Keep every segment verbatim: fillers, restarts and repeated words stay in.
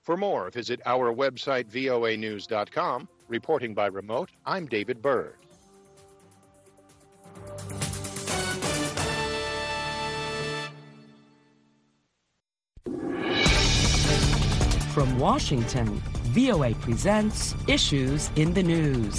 For more, visit our website, V O A news dot com. Reporting by remote, I'm David Byrd. From Washington, V O A presents Issues in the News.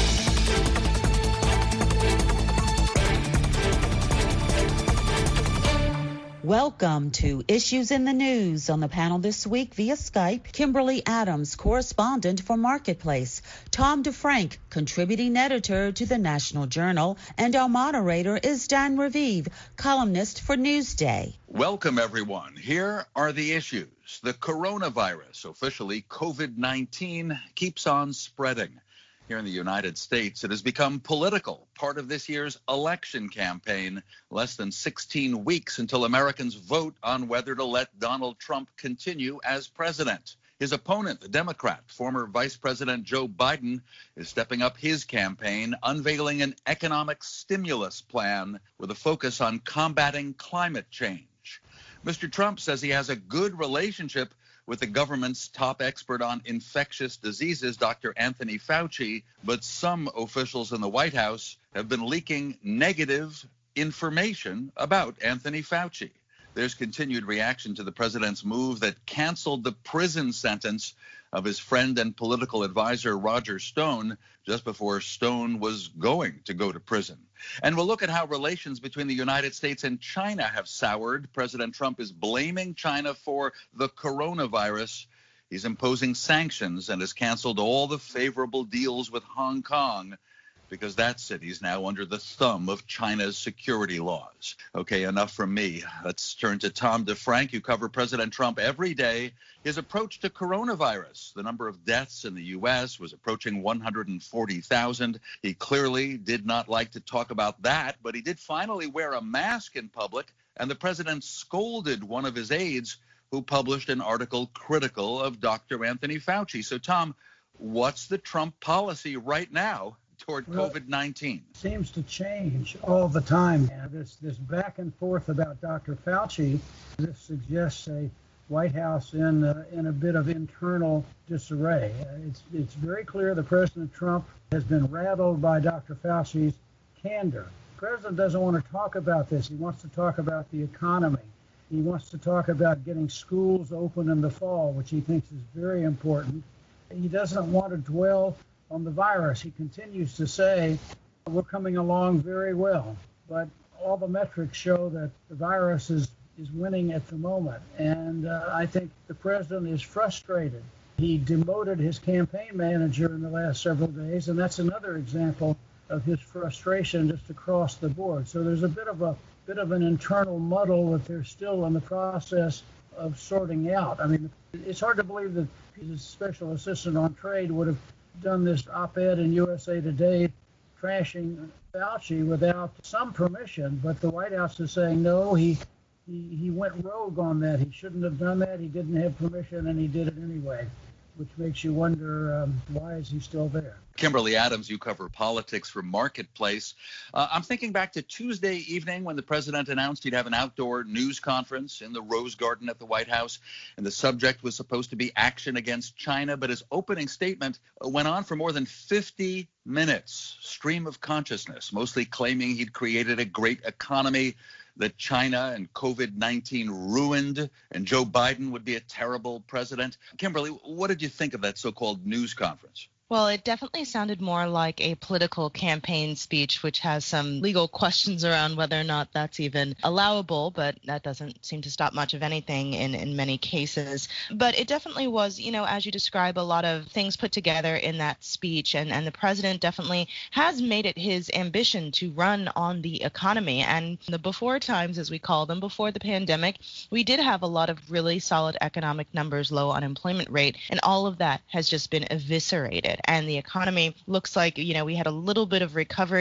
Welcome to Issues in the News. On the panel this week via Skype, Kimberly Adams, correspondent for Marketplace, Tom DeFrank, contributing editor to the National Journal, and our moderator is Dan Raviv, columnist for Newsday. Welcome, everyone. Here are the issues. The coronavirus, officially COVID nineteen, keeps on spreading. Here in the United States, it has become political, part of this year's election campaign. Less than sixteen weeks until Americans vote on whether to let Donald Trump continue as president. His opponent, the Democrat, former Vice President Joe Biden, is stepping up his campaign, unveiling an economic stimulus plan with a focus on combating climate change. Mister Trump says he has a good relationship with the government's top expert on infectious diseases, Doctor Anthony Fauci, but some officials in the White House have been leaking negative information about Anthony Fauci. There's continued reaction to the president's move that canceled the prison sentence of his friend and political advisor Roger Stone just before Stone was going to go to prison. And we'll look at how relations between the United States and China have soured. President Trump is blaming China for the coronavirus. He's imposing sanctions and has canceled all the favorable deals with Hong Kong because that city is now under the thumb of China's security laws. Okay, enough from me. Let's turn to Tom DeFrank. You cover President Trump every day. His approach to coronavirus, the number of deaths in the U S was approaching one hundred forty thousand. He clearly did not like to talk about that, but he did finally wear a mask in public, and the president scolded one of his aides who published an article critical of Doctor Anthony Fauci. So, Tom, what's the Trump policy right now toward well, COVID nineteen? Seems to change all the time. This this back and forth about Doctor Fauci, this suggests a White House in uh, in a bit of internal disarray. Uh, it's it's very clear that President Trump has been rattled by Doctor Fauci's candor. The president doesn't want to talk about this. He wants to talk about the economy. He wants to talk about getting schools open in the fall, which he thinks is very important. He doesn't want to dwell on the virus. He continues to say, we're coming along very well, but all the metrics show that the virus is, is winning at the moment. And uh, I think the president is frustrated. He demoted his campaign manager in the last several days, and that's another example of his frustration just across the board. So there's a bit of a bit of an internal muddle that they're still in the process of sorting out. I mean, it's hard to believe that his special assistant on trade would have done this op-ed in U S A Today trashing Fauci without some permission, but the White House is saying no, he, he he went rogue on that. He shouldn't have done that. He didn't have permission, and he did it anyway, which makes you wonder, um, why is he still there? Kimberly Adams, you cover politics for Marketplace. Uh, I'm thinking back to Tuesday evening when the president announced he'd have an outdoor news conference in the Rose Garden at the White House, and the subject was supposed to be action against China, but his opening statement went on for more than fifty minutes, stream of consciousness, mostly claiming he'd created a great economy, that China and COVID nineteen ruined, and Joe Biden would be a terrible president. Kimberly, what did you think of that so-called news conference? Well, it definitely sounded more like a political campaign speech, which has some legal questions around whether or not that's even allowable, but that doesn't seem to stop much of anything in, in many cases. But it definitely was, you know, as you describe, a lot of things put together in that speech, and, and the president definitely has made it his ambition to run on the economy. And the before times, as we call them, before the pandemic, we did have a lot of really solid economic numbers, low unemployment rate, and all of that has just been eviscerated. And the economy looks like, you know, we had a little bit of recovery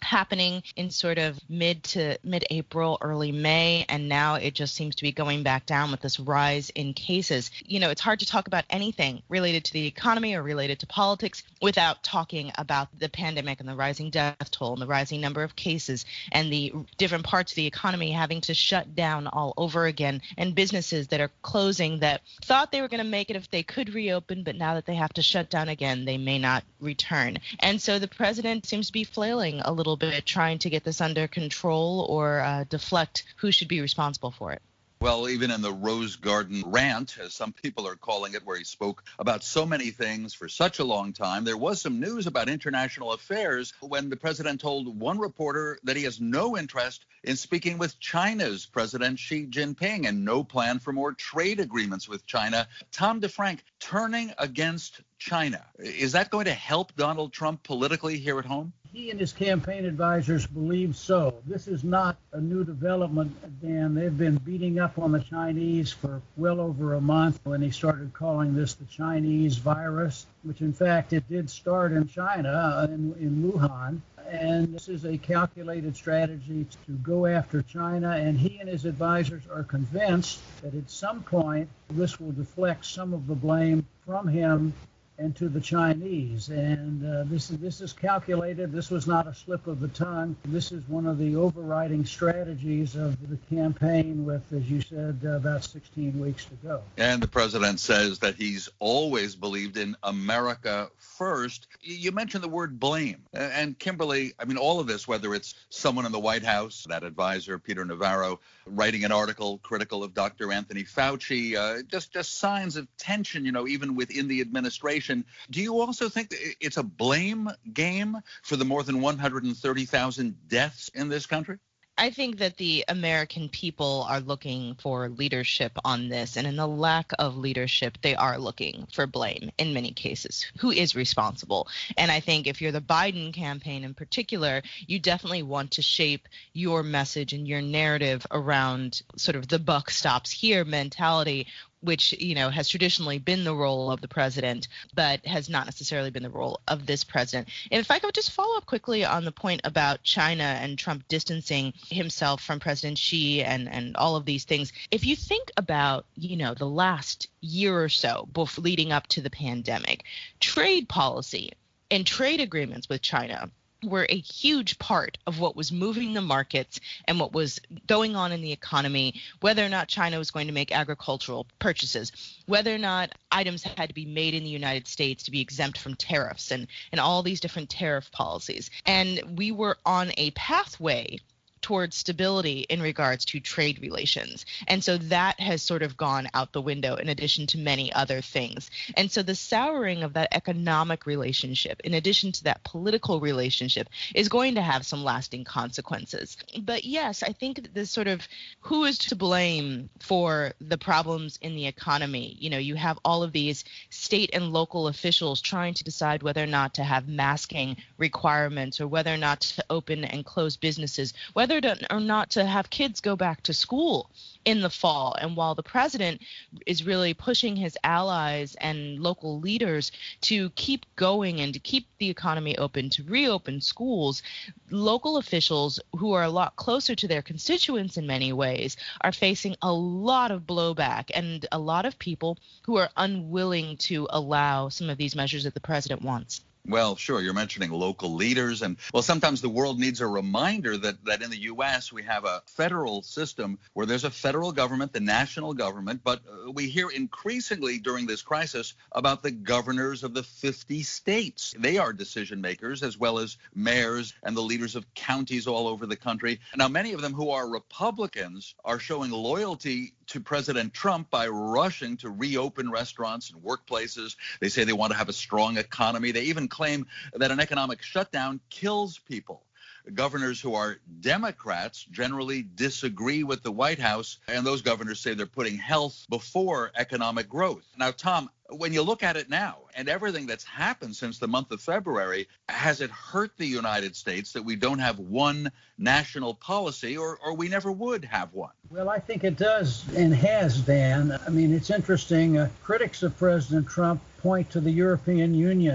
happening in sort of mid to mid-April, early May, and now it just seems to be going back down with this rise in cases. You know, it's hard to talk about anything related to the economy or related to politics without talking about the pandemic and the rising death toll and the rising number of cases and the different parts of the economy having to shut down all over again, and businesses that are closing that thought they were going to make it if they could reopen, but now that they have to shut down again, they may not return. And so the president seems to be flailing a little bit, trying to get this under control or uh, deflect who should be responsible for it. Well, even in the Rose Garden rant, as some people are calling it, where he spoke about so many things for such a long time, there was some news about international affairs when the president told one reporter that he has no interest in speaking with China's President Xi Jinping and no plan for more trade agreements with China. Tom DeFrank, turning against China, is that going to help Donald Trump politically here at home? He and his campaign advisors believe so. This is not a new development, Dan. They've been beating up on the Chinese for well over a month when he started calling this the Chinese virus, which in fact it did start in China, in, in Wuhan. And this is a calculated strategy to go after China, and he and his advisors are convinced that at some point this will deflect some of the blame from him and to the Chinese. And uh, this is this is calculated. This was not a slip of the tongue. This is one of the overriding strategies of the campaign with, as you said, uh, about sixteen weeks to go. And the president says that he's always believed in America first. You mentioned the word blame. And Kimberly, I mean, all of this, whether it's someone in the White House, that advisor, Peter Navarro, writing an article critical of Doctor Anthony Fauci, uh, just, just signs of tension, you know, even within the administration. Do you also think that it's a blame game for the more than one hundred thirty thousand deaths in this country? I think that the American people are looking for leadership on this, and in the lack of leadership, they are looking for blame in many cases. Who is responsible? And I think if you're the Biden campaign in particular, you definitely want to shape your message and your narrative around sort of the buck stops here mentality, which, you know, has traditionally been the role of the president, but has not necessarily been the role of this president. And if I could just follow up quickly on the point about China and Trump distancing himself from President Xi and, and all of these things, if you think about, you know, the last year or so before leading up to the pandemic, trade policy and trade agreements with China were a huge part of what was moving the markets and what was going on in the economy, whether or not China was going to make agricultural purchases, whether or not items had to be made in the United States to be exempt from tariffs and, and all these different tariff policies. And we were on a pathway towards stability in regards to trade relations. And so that has sort of gone out the window in addition to many other things. And so the souring of that economic relationship, in addition to that political relationship, is going to have some lasting consequences. But yes, I think this sort of who is to blame for the problems in the economy. You know, you have all of these state and local officials trying to decide whether or not to have masking requirements or whether or not to open and close businesses, whether or not to have kids go back to school in the fall. And while the president is really pushing his allies and local leaders to keep going and to keep the economy open, to reopen schools, local officials who are a lot closer to their constituents in many ways are facing a lot of blowback and a lot of people who are unwilling to allow some of these measures that the president wants. Well, sure. You're mentioning local leaders. And, well, sometimes the world needs a reminder that, that in the U S we have a federal system where there's a federal government, the national government. But uh, we hear increasingly during this crisis about the governors of the fifty states. They are decision makers, as well as mayors and the leaders of counties all over the country. Now, many of them who are Republicans are showing loyalty to President Trump by rushing to reopen restaurants and workplaces. They say they want to have a strong economy. They even claim that an economic shutdown kills people. Governors who are Democrats generally disagree with the White House, and those governors say they're putting health before economic growth. Now, Tom, when you look at it now and everything that's happened since the month of February, has it hurt the United States that we don't have one national policy, or, or we never would have one? Well, I think it does and has, Dan. I mean, it's interesting. Uh, critics of President Trump point to the European Union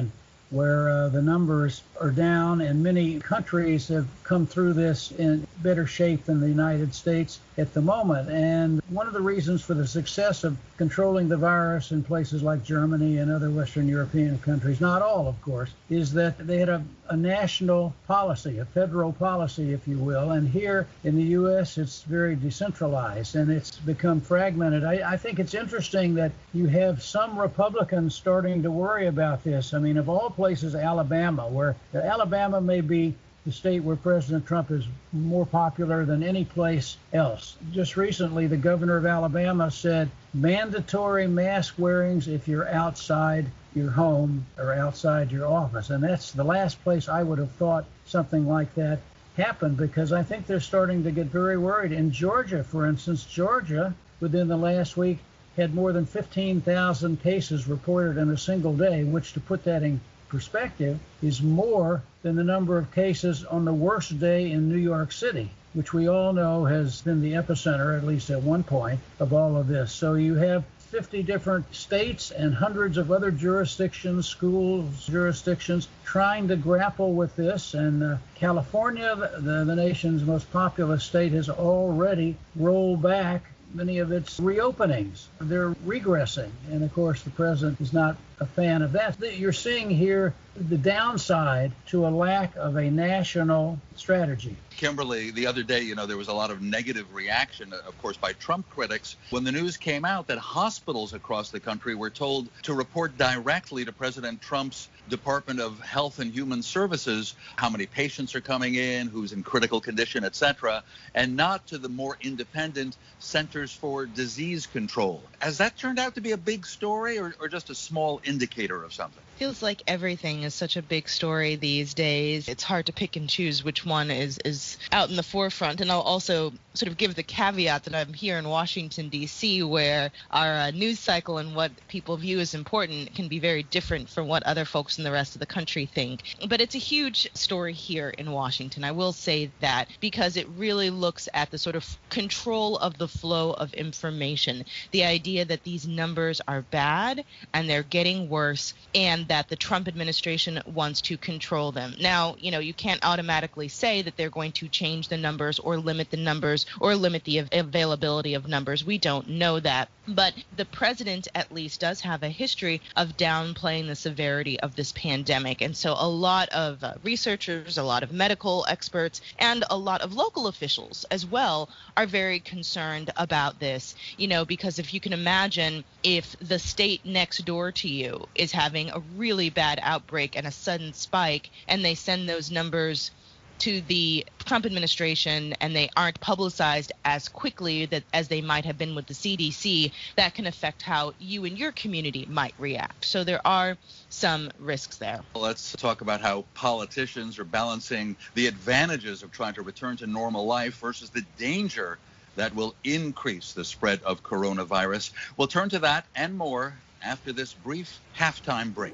where uh, the numbers are down, and many countries have come through this in better shape than the United States at the moment. And one of the reasons for the success of controlling the virus in places like Germany and other Western European countries, not all, of course, is that they had a, a national policy, a federal policy, if you will. And here in the U S, it's very decentralized, and it's become fragmented. I, I think it's interesting that you have some Republicans starting to worry about this. I mean, of all places, Alabama, where Alabama may be the state where President Trump is more popular than any place else. Just recently, the governor of Alabama said mandatory mask wearings if you're outside your home or outside your office. And that's the last place I would have thought something like that happened, because I think they're starting to get very worried. In Georgia, for instance, Georgia, within the last week, had more than fifteen thousand cases reported in a single day, which, to put that in perspective, is more than the number of cases on the worst day in New York City, which we all know has been the epicenter, at least at one point, of all of this. So you have fifty different states and hundreds of other jurisdictions, schools, jurisdictions, trying to grapple with this. And uh, California, the, the nation's most populous state, has already rolled back many of its reopenings. They're regressing. And of course, the president is not a fan of that. You're seeing here the downside to a lack of a national strategy. Kimberly, the other day, you know, there was a lot of negative reaction, of course, by Trump critics when the news came out that hospitals across the country were told to report directly to President Trump's Department of Health and Human Services how many patients are coming in, who's in critical condition, et cetera, and not to the more independent Centers for Disease Control. Has that turned out to be a big story, or, or just a small indicator of something? Feels like everything is such a big story these days. It's hard to pick and choose which one is, is out in the forefront. And I'll also sort of give the caveat that I'm here in Washington, D C, where our uh, news cycle and what people view as important can be very different from what other folks in the rest of the country think. But it's a huge story here in Washington. I will say that, because it really looks at the sort of control of the flow of information. The idea that these numbers are bad and they're getting worse, and that the Trump administration wants to control them. Now, you know, you can't automatically say that they're going to change the numbers or limit the numbers or limit the av- availability of numbers. We don't know that. But the president at least does have a history of downplaying the severity of this pandemic. And so a lot of uh, researchers, a lot of medical experts, and a lot of local officials as well are very concerned about this, you know, because if you can imagine, if the state next door to you is having a really bad outbreak and a sudden spike, and they send those numbers to the Trump administration and they aren't publicized as quickly that as they might have been with the C D C, that can affect how you and your community might react. So there are some risks there. Well, let's talk about how politicians are balancing the advantages of trying to return to normal life versus the danger that will increase the spread of coronavirus. We'll turn to that and more after this brief halftime break.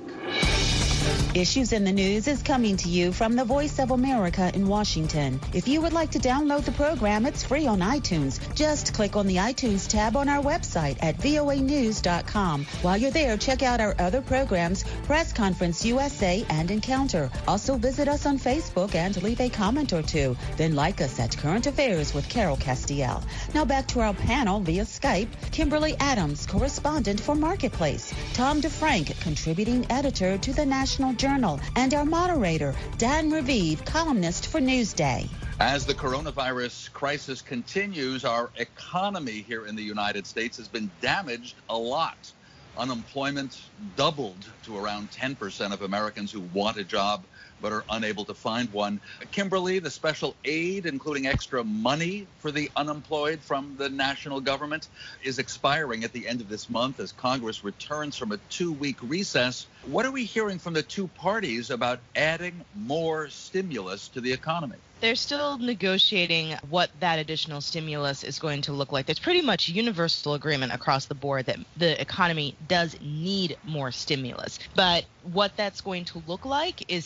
Issues in the News is coming to you from the Voice of America in Washington. If you would like to download the program, it's free on iTunes. Just click on the iTunes tab on our website at V O A news dot com. While you're there, check out our other programs, Press Conference U S A and Encounter. Also visit us on Facebook and leave a comment or two. Then like us at Current Affairs with Carol Castiel. Now back to our panel via Skype. Kimberly Adams, correspondent for Marketplace. Tom DeFrank, contributing editor to the National Journal, and our moderator, Dan Raviv, columnist for Newsday. As the coronavirus crisis continues, our economy here in the United States has been damaged a lot. Unemployment doubled to around ten percent of Americans who want a job but are unable to find one. Kimberly, the special aid, including extra money for the unemployed from the national government, is expiring at the end of this month as Congress returns from a two-week recess. What are we hearing from the two parties about adding more stimulus to the economy? They're still negotiating what that additional stimulus is going to look like. There's pretty much universal agreement across the board that the economy does need more stimulus. But what that's going to look like is still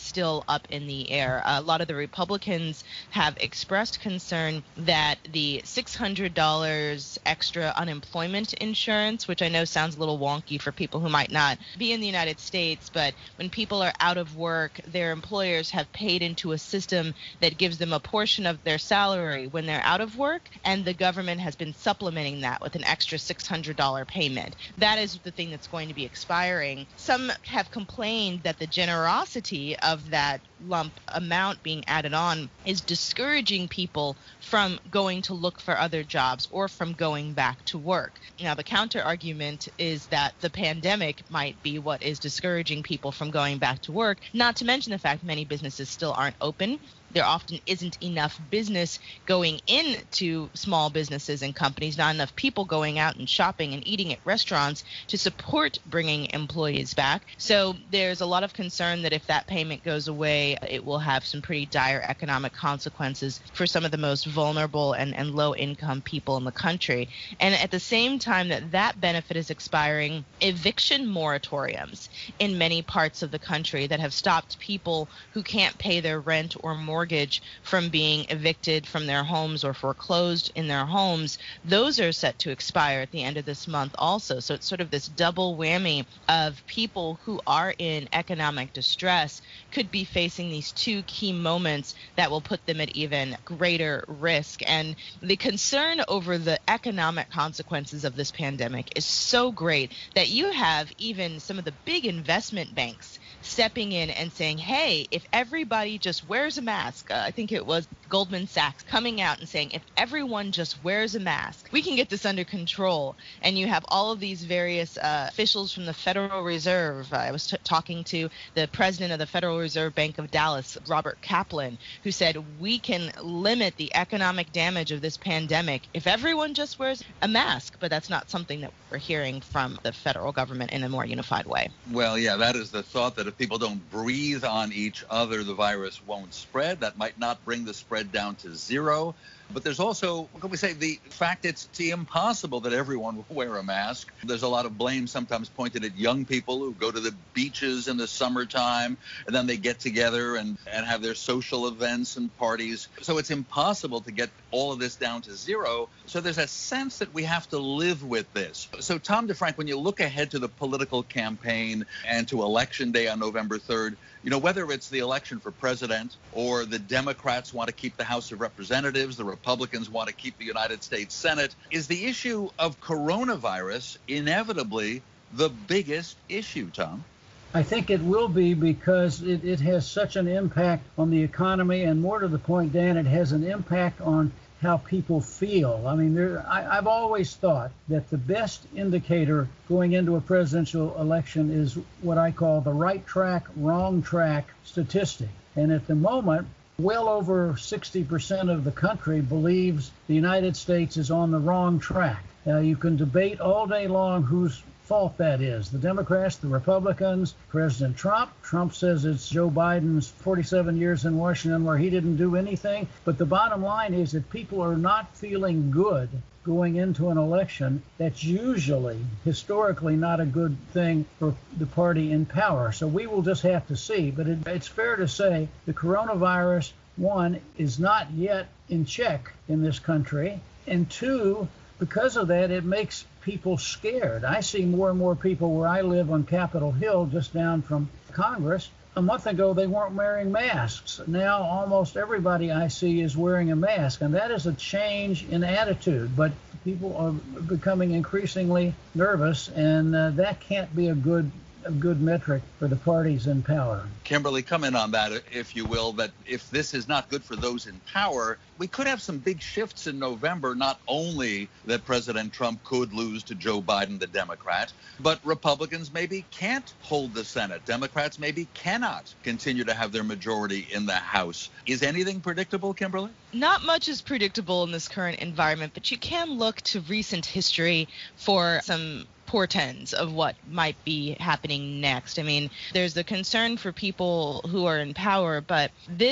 up in the air. A lot of the Republicans have expressed concern that the six hundred dollars extra unemployment insurance, which I know sounds a little wonky for people who might not be in the United States, but when people are out of work, their employers have paid into a system that gives them a portion of their salary when they're out of work, and the government has been supplementing that with an extra six hundred dollars payment. That is the thing that's going to be expiring. Some have complained that the generosity of that lump amount being added on is discouraging people from going to look for other jobs or from going back to work. Now, the counter argument is that the pandemic might be what is discouraging people from going back to work, not to mention the fact many businesses still aren't open. There often isn't enough business going into small businesses and companies, not enough people going out and shopping and eating at restaurants to support bringing employees back. So there's a lot of concern that if that payment goes away, it will have some pretty dire economic consequences for some of the most vulnerable and, and low-income people in the country. And at the same time that that benefit is expiring, eviction moratoriums in many parts of the country that have stopped people who can't pay their rent or mortgage mortgage from being evicted from their homes or foreclosed in their homes, those are set to expire at the end of this month also. So it's sort of this double whammy of people who are in economic distress could be facing these two key moments that will put them at even greater risk. And the concern over the economic consequences of this pandemic is so great that you have even some of the big investment banks stepping in and saying, hey, if everybody just wears a mask, uh, I think it was Goldman Sachs coming out and saying, if everyone just wears a mask, we can get this under control. And you have all of these various uh, officials from the Federal Reserve. Uh, I was t- talking to the president of the Federal Reserve Bank of Dallas, Robert Kaplan, who said we can limit the economic damage of this pandemic if everyone just wears a mask. But that's not something that we're hearing from the federal government in a more unified way. Well, yeah, that is the thought that if people don't breathe on each other, the virus won't spread. That might not bring the spread down to zero. But there's also, what can we say, the fact it's, it's impossible that everyone will wear a mask. There's a lot of blame sometimes pointed at young people who go to the beaches in the summertime, and then they get together and, and have their social events and parties. So it's impossible to get all of this down to zero. So there's a sense that we have to live with this. So Tom DeFrank, when you look ahead to the political campaign and to Election Day on November third, you know, whether it's the election for president or the Democrats want to keep the House of Representatives, the Republicans want to keep the United States Senate, is the issue of coronavirus inevitably the biggest issue, Tom? I think it will be because it, it has such an impact on the economy, and more to the point, Dan, it has an impact on how people feel. I mean, there, I, I've always thought that the best indicator going into a presidential election is what I call the right track, wrong track statistic. And at the moment, well over sixty percent of the country believes the United States is on the wrong track. Uh, you can debate all day long whose fault that is. The Democrats, the Republicans, President Trump. Trump says it's Joe Biden's forty-seven years in Washington where he didn't do anything. But the bottom line is that people are not feeling good going into an election. That's usually, historically, not a good thing for the party in power. So we will just have to see. But it, it's fair to say the coronavirus, one, is not yet in check in this country. And two, because of that, it makes people scared. I see more and more people where I live on Capitol Hill, just down from Congress. A month ago, they weren't wearing masks. Now, almost everybody I see is wearing a mask, and that is a change in attitude. But people are becoming increasingly nervous, and uh, that can't be a good a good metric for the parties in power. Kimberly, come in on that, if you will, that if this is not good for those in power, we could have some big shifts in November, not only that President Trump could lose to Joe Biden, the Democrat, but Republicans maybe can't hold the Senate. Democrats maybe cannot continue to have their majority in the House. Is anything predictable, Kimberly? Not much is predictable in this current environment, but you can look to recent history for some portends of what might be happening next. I mean, there's the concern for people who are in power, but this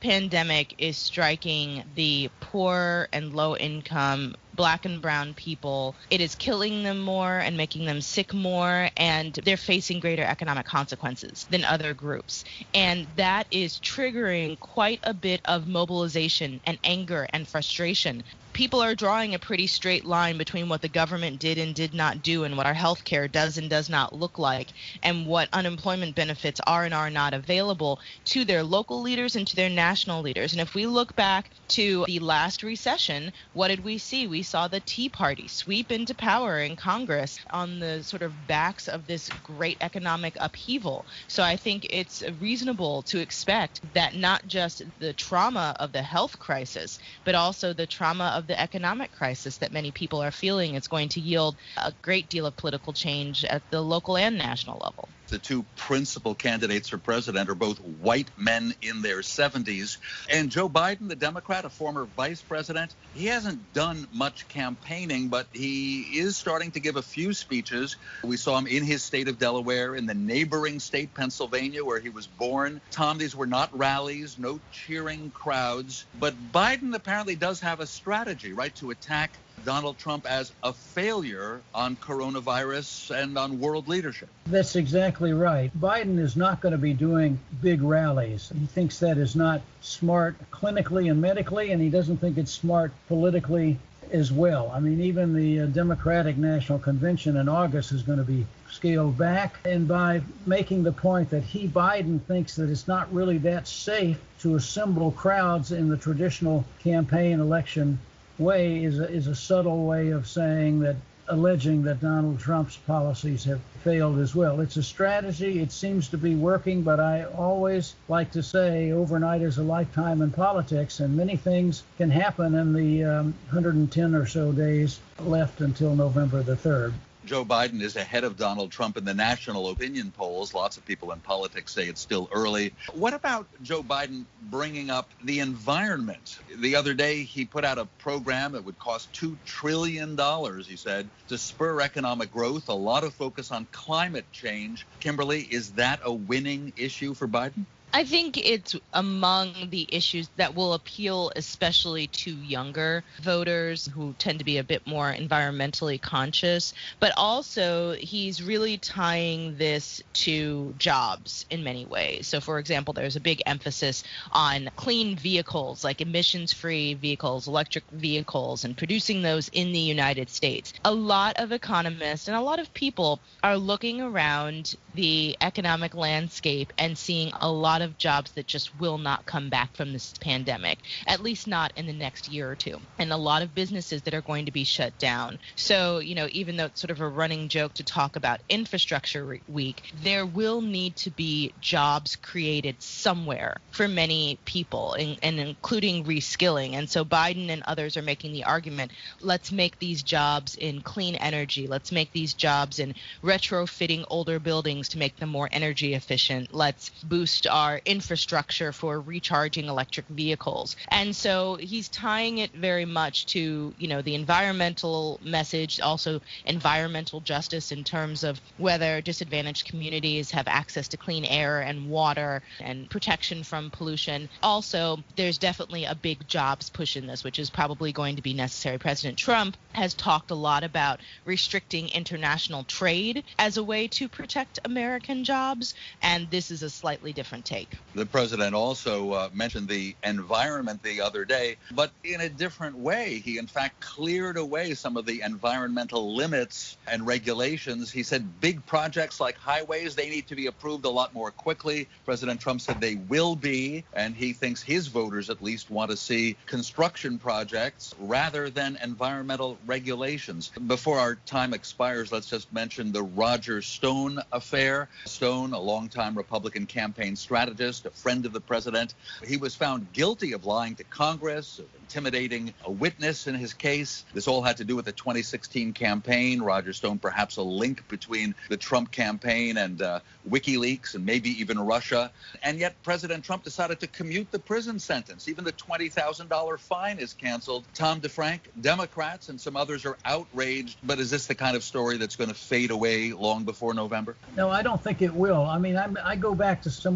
pandemic is striking the poor and low income Black and brown people. It is killing them more and making them sick more, and they're facing greater economic consequences than other groups. And that is triggering quite a bit of mobilization and anger and frustration. People are drawing a pretty straight line between what the government did and did not do and what our health care does and does not look like, and what unemployment benefits are and are not available to their local leaders and to their national leaders. And if we look back to the last recession, what did we see? We saw the Tea Party sweep into power in Congress on the sort of backs of this great economic upheaval. So I think it's reasonable to expect that not just the trauma of the health crisis, but also the trauma of the economic crisis that many people are feeling is going to yield a great deal of political change at the local and national level. The two principal candidates for president are both white men in their seventies. And Joe Biden, the Democrat, a former vice president, he hasn't done much campaigning, but he is starting to give a few speeches. We saw him in his state of Delaware, in the neighboring state, Pennsylvania, where he was born. Tom, these were not rallies, no cheering crowds. But Biden apparently does have a strategy, right, to attack Donald Trump as a failure on coronavirus and on world leadership. That's exactly right. Biden is not going to be doing big rallies. He thinks that is not smart clinically and medically, and he doesn't think it's smart politically as well. I mean, even the uh, Democratic National Convention in August is going to be scaled back. And by making the point that he, Biden, thinks that it's not really that safe to assemble crowds in the traditional campaign election way is a, is a subtle way of saying that, alleging that Donald Trump's policies have failed as well. It's a strategy. It seems to be working, but I always like to say overnight is a lifetime in politics, and many things can happen in the um, one hundred ten or so days left until November the third. Joe Biden is ahead of Donald Trump in the national opinion polls. Lots of people in politics say it's still early. What about Joe Biden bringing up the environment? The other day, he put out a program that would cost two trillion dollars, he said, to spur economic growth, a lot of focus on climate change. Kimberly, is that a winning issue for Biden? I think it's among the issues that will appeal especially to younger voters who tend to be a bit more environmentally conscious, but also he's really tying this to jobs in many ways. So, for example, there's a big emphasis on clean vehicles, like emissions-free vehicles, electric vehicles, and producing those in the United States. A lot of economists and a lot of people are looking around the economic landscape and seeing a lot of jobs that just will not come back from this pandemic, at least not in the next year or two, and a lot of businesses that are going to be shut down. So, you know, even though it's sort of a running joke to talk about infrastructure week, there will need to be jobs created somewhere for many people, and, and including reskilling. And so Biden and others are making the argument, let's make these jobs in clean energy. Let's make these jobs in retrofitting older buildings to make them more energy efficient. Let's boost our infrastructure for recharging electric vehicles. And so he's tying it very much to, you know, the environmental message, also environmental justice in terms of whether disadvantaged communities have access to clean air and water and protection from pollution. Also, there's definitely a big jobs push in this, which is probably going to be necessary. President Trump has talked a lot about restricting international trade as a way to protect American jobs, and this is a slightly different take. The president also uh, mentioned the environment the other day, but in a different way. He, in fact, cleared away some of the environmental limits and regulations. He said big projects like highways, they need to be approved a lot more quickly. President Trump said they will be, and he thinks his voters at least want to see construction projects rather than environmental regulations. Before our time expires, let's just mention the Roger Stone affair. Stone, a longtime Republican campaign strategist, a friend of the president. He was found guilty of lying to Congress, of intimidating a witness in his case. This all had to do with the twenty sixteen campaign. Roger Stone, perhaps a link between the Trump campaign and uh, WikiLeaks and maybe even Russia. And yet President Trump decided to commute the prison sentence. Even the twenty thousand dollars fine is canceled. Tom DeFrank, Democrats and some others are outraged. But is this the kind of story that's going to fade away long before November? No, I don't think it will. I mean, I'm, I go back to someone I've been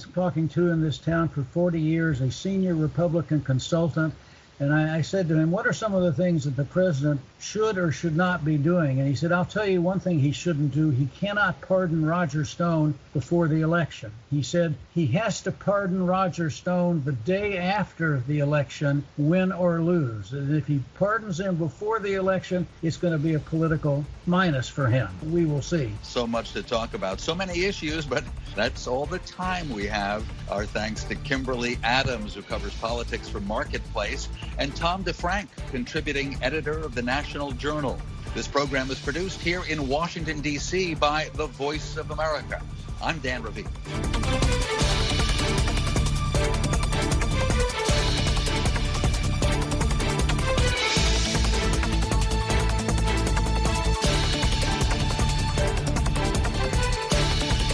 was talking to in this town for forty years, a senior Republican consultant. And I, I said to him, what are some of the things that the president should or should not be doing? And he said, I'll tell you one thing he shouldn't do. He cannot pardon Roger Stone before the election. He said he has to pardon Roger Stone the day after the election, win or lose. And if he pardons him before the election, it's going to be a political minus for him. We will see. So much to talk about, so many issues, but that's all the time we have. Our thanks to Kimberly Adams, who covers politics for Marketplace, and Tom DeFrank, contributing editor of the National Journal. This program is produced here in Washington, D C by The Voice of America. I'm Dan Ravine.